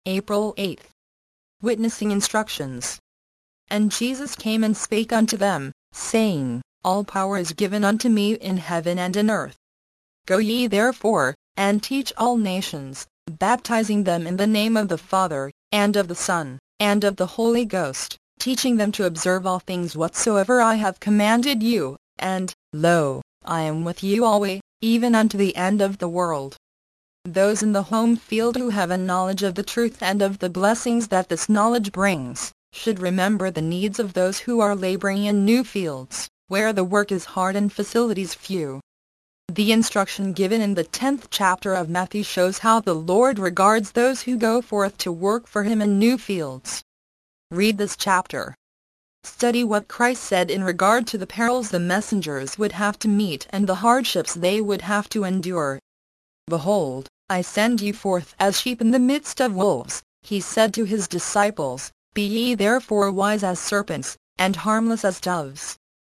April 8. Witnessing instructions. And Jesus came and spake unto them, saying, All power is given unto me in heaven and in earth. Go ye therefore, and teach all nations, baptizing them in the name of the Father, and of the Son, and of the Holy Ghost, teaching them to observe all things whatsoever I have commanded you, and, lo, I am with you alway, even unto the end of the world. Those in the home field who have a knowledge of the truth and of the blessings that this knowledge brings, should remember the needs of those who are laboring in new fields, where the work is hard and facilities few. The instruction given in the 10th chapter of Matthew shows how the Lord regards those who go forth to work for Him in new fields. Read this chapter. Study what Christ said in regard to the perils the messengers would have to meet and the hardships they would have to endure. Behold, I send you forth as sheep in the midst of wolves, He said to His disciples. Be ye therefore wise as serpents, and harmless as doves.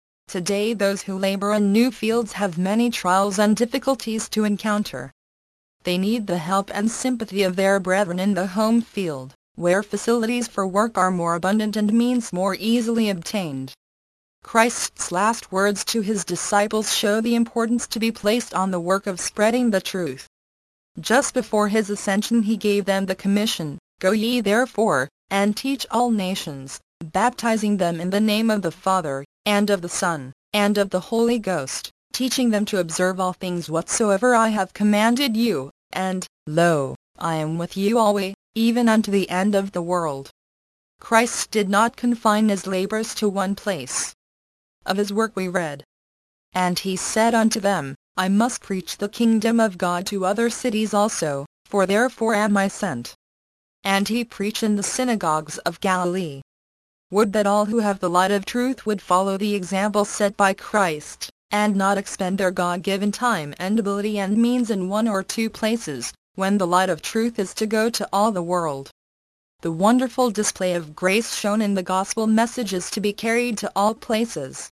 Today those who labor in new fields have many trials and difficulties to encounter. They need the help and sympathy of their brethren in the home field, where facilities for work are more abundant and means more easily obtained. Christ's last words to His disciples show the importance to be placed on the work of spreading the truth. Just before His ascension He gave them the commission, Go ye therefore, and teach all nations, baptizing them in the name of the Father, and of the Son, and of the Holy Ghost, teaching them to observe all things whatsoever I have commanded you, and, lo, I am with you alway, even unto the end of the world. Christ did not confine His labors to one place. Of His work we read. And He said unto them, I must preach the kingdom of God to other cities also, for therefore am I sent. And He preached in the synagogues of Galilee. Would that all who have the light of truth would follow the example set by Christ, and not expend their God-given time and ability and means in one or two places, when the light of truth is to go to all the world. The wonderful display of grace shown in the gospel message is to be carried to all places,